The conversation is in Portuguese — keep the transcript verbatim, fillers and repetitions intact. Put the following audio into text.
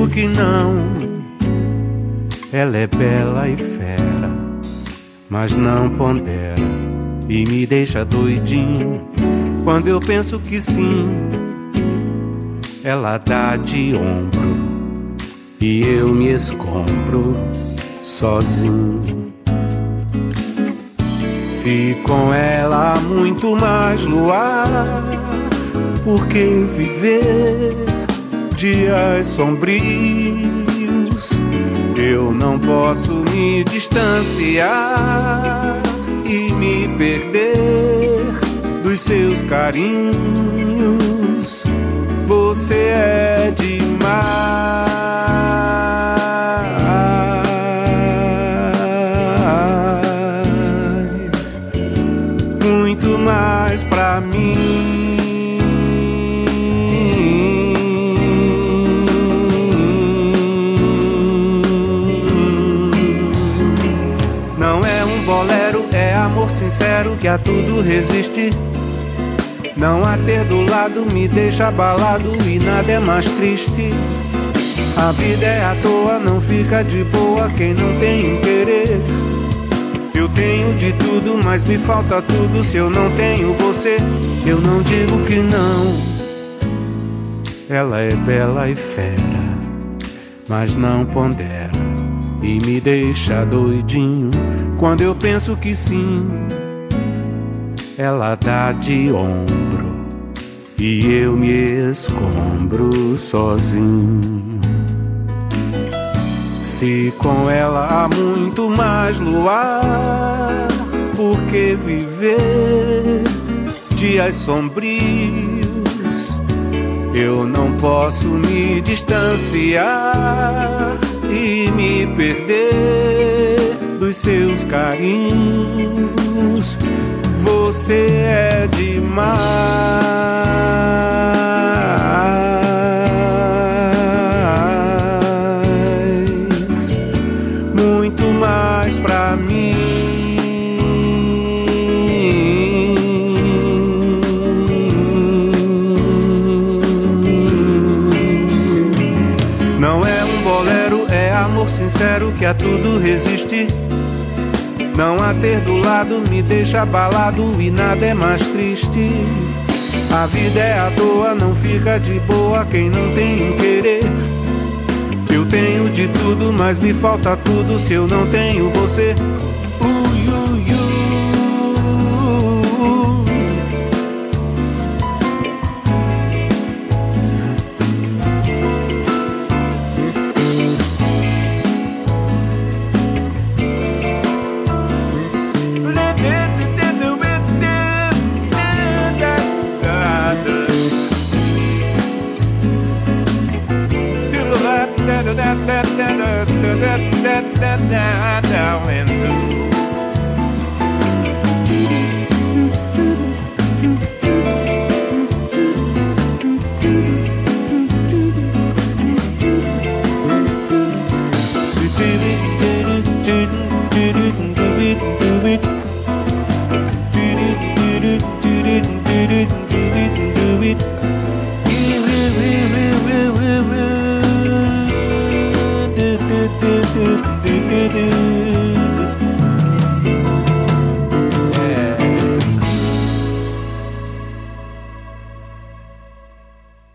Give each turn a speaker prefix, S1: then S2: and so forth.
S1: digo que não. Ela é bela e fera, mas não pondera e me deixa doidinho. Quando eu penso que sim, ela dá de ombro e eu me escombro sozinho. Se com ela há muito mais luar, por que viver dias sombrios? Eu não posso me distanciar e me perder dos seus carinhos. Você é demais, muito mais pra mim. Não é um bolero, é amor sincero que a tudo resiste. Não a ter do lado me deixa abalado e nada é mais triste. A vida é à toa, não fica de boa quem não tem um querer. Eu tenho de tudo, mas me falta tudo se eu não tenho você. Eu não digo que não. Ela é bela e fera, mas não pondera e me deixa doidinho. Quando eu penso que sim, ela dá de ombro e eu me escombro sozinho. Se com ela há muito mais luar, por que viver dias sombrios? Eu não posso me distanciar e me perder dos seus carinhos. Você é demais, muito mais pra mim. Não é um bolero, é amor sincero que a tudo resiste. Não a ter do lado me deixa abalado e nada é mais triste. A vida é à toa, não fica de boa quem não tem um querer. Eu tenho de tudo, mas me falta tudo se eu não tenho você. Uh, uh, uh. Do